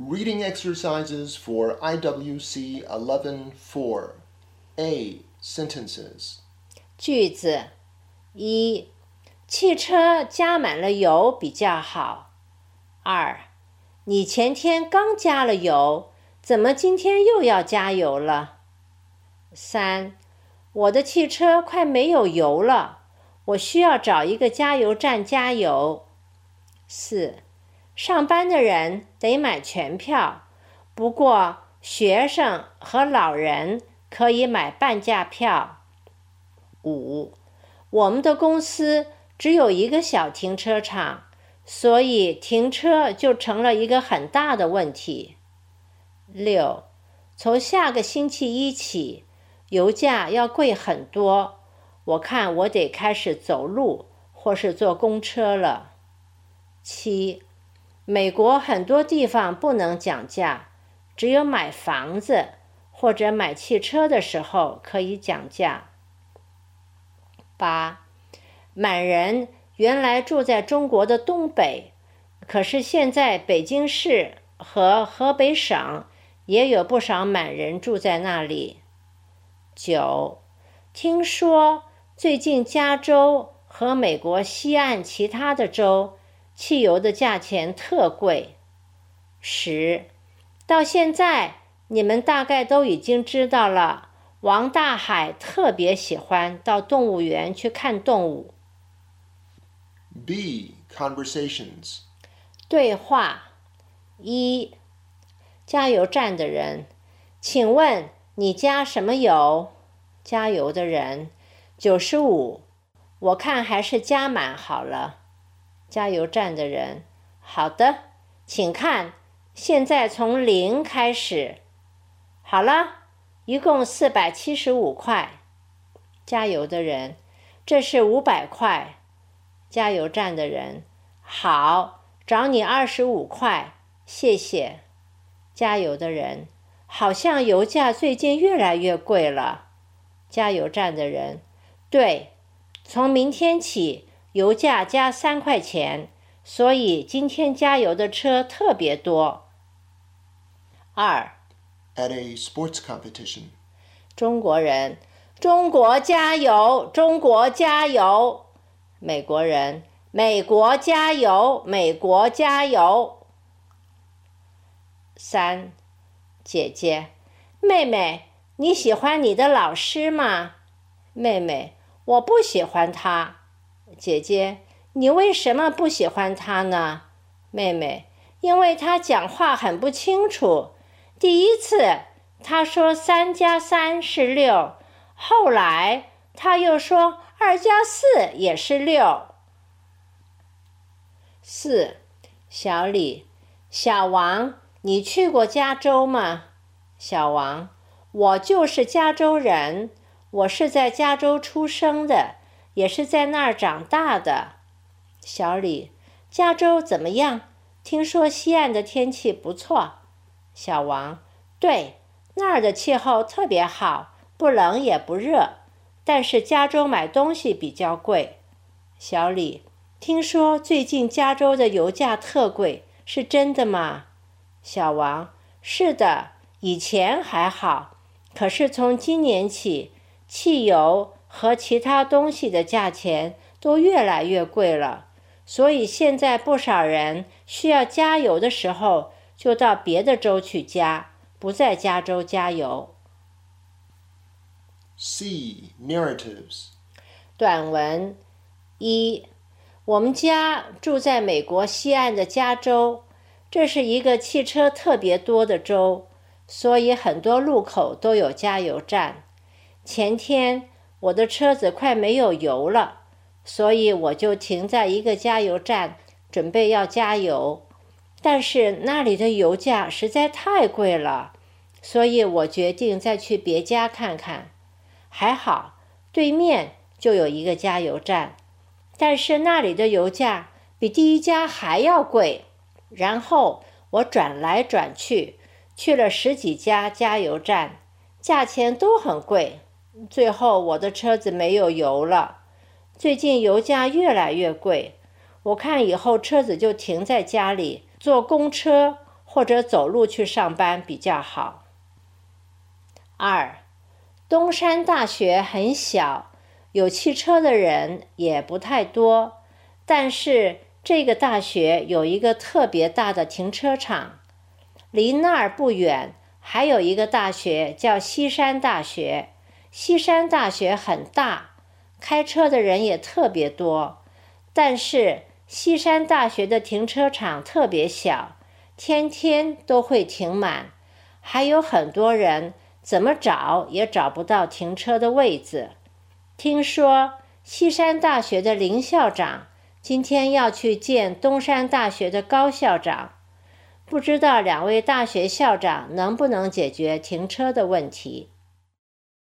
Reading exercises for IWC 11-4. A. Sentences. 句子一，汽车加满了油比较好。二，你前天刚加了油，怎么今天又要加油了？三，我的汽车快没有油了，我需要找一个加油站加油。四，上班的人得买全票，不过学生和老人可以买半价票。五，我们的公司只有一个小停车场，所以停车就成了一个很大的问题。六，从下个星期一起，油价要贵很多，我看我得开始走路或是坐公车了。七，美国很多地方不能讲价，只有买房子或者买汽车的时候可以讲价。八，满人原来住在中国的东北，可是现在北京市和河北省也有不少满人住在那里。九，听说最近加州和美国西岸其他的州汽油的价钱特贵。十，到现在你们大概都已经知道了，王大海特别喜欢到动物园去看动物。 B. Conversations. 对话一，加油站的人，请问你加什么油？加油的人，95，我看还是加满好了。加油站的人，好的，请看，现在从0开始。好了，一共475块。加油的人，这是500块。加油站的人，好，找你25块，谢谢。加油的人，好像油价最近越来越贵了。加油站的人，对，从明天起油价加3块钱，所以今天加油的车特别多。二， At a sports competition. 中国人，中国加油，中国加油。美国人，美国加油，美国加油。三，姐姐，妹妹，你喜欢你的老师吗？妹妹，我不喜欢他。姐姐，你为什么不喜欢他呢？妹妹，因为他讲话很不清楚。第一次他说3加3是6，后来他又说2加4也是6。四，小李，小王，你去过加州吗？小王，我就是加州人，我是在加州出生的，也是在那儿长大的。小李，加州怎么样？听说西岸的天气不错。小王，对，那儿的气候特别好，不冷也不热，但是加州买东西比较贵。小李，听说最近加州的油价特贵，是真的吗？小王，是的，以前还好，可是从今年起，汽油和其他东西的价钱都越来越贵了，所以现在不少人需要加油的时候就到别的州去加，不在加州加油。 C. Narratives. 短文一，我们家住在美国西岸的加州，这是一个汽车特别多的州，所以很多路口都有加油站。前天我的车子快没有油了，所以我就停在一个加油站，准备要加油。但是那里的油价实在太贵了，所以我决定再去别家看看。还好，对面就有一个加油站，但是那里的油价比第一家还要贵。然后我转来转去，去了10几家加油站，价钱都很贵。最后我的车子没有油了。最近油价越来越贵，我看以后车子就停在家里，坐公车或者走路去上班比较好。2. 东山大学很小，有汽车的人也不太多，但是这个大学有一个特别大的停车场。离那儿不远，还有一个大学叫西山大学。西山大学很大，开车的人也特别多，但是西山大学的停车场特别小，天天都会停满，还有很多人怎么找也找不到停车的位子。听说西山大学的林校长今天要去见东山大学的高校长，不知道2位大学校长能不能解决停车的问题。